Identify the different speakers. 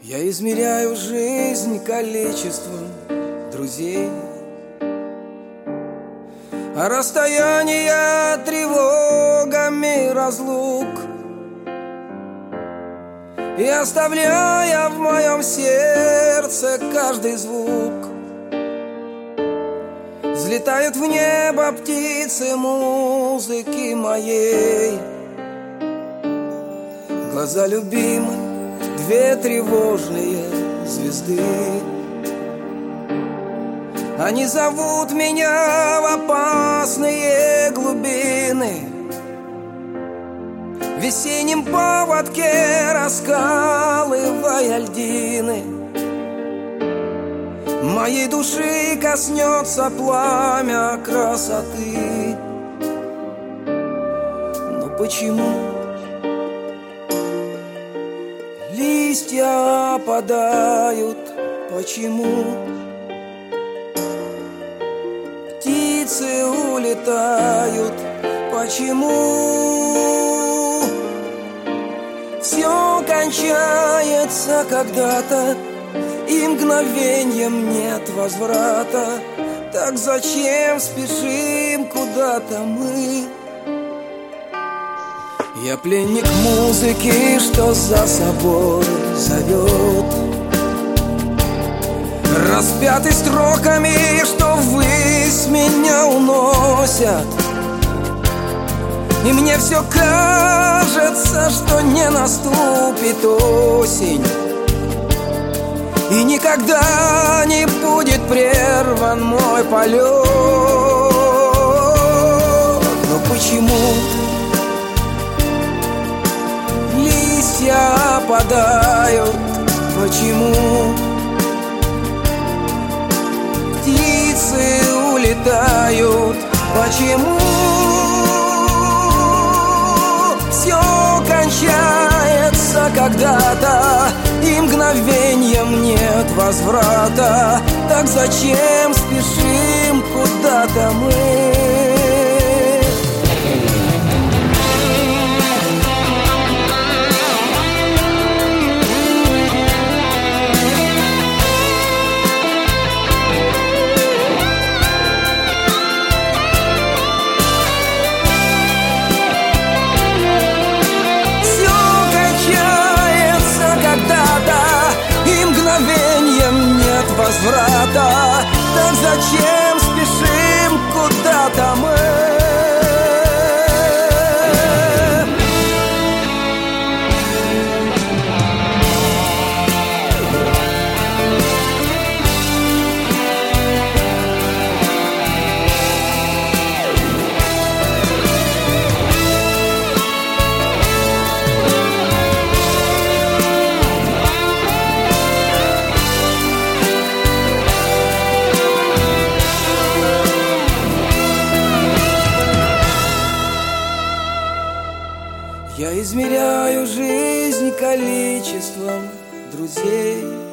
Speaker 1: Я измеряю жизнь количеством друзей, а расстояние тревогами разлук, и оставляя в моем сердце каждый звук, взлетают в небо птицы музыки моей. Глаза любимой, две тревожные звезды, они зовут меня в опасные глубины. В весеннем поводке раскалывая льдины, моей души коснется пламя красоты. Но почему листья опадают? Почему птицы улетают? Почему все кончается когда-то, и мгновеньем нет возврата? Так зачем спешим куда-то мы? Я пленник музыки, что за собой зовет, распятый строками, что ввысь меня уносят. И мне все кажется, что не наступит осень, и никогда не будет прерван мой полет. Но почему листья опадают? Почему птицы улетают? Почему все кончается когда-то, и мгновеньем нет возврата? Так зачем спешим куда-то мы? Возврата, так зачем спешим куда-то мы? Я измеряю жизнь количеством друзей.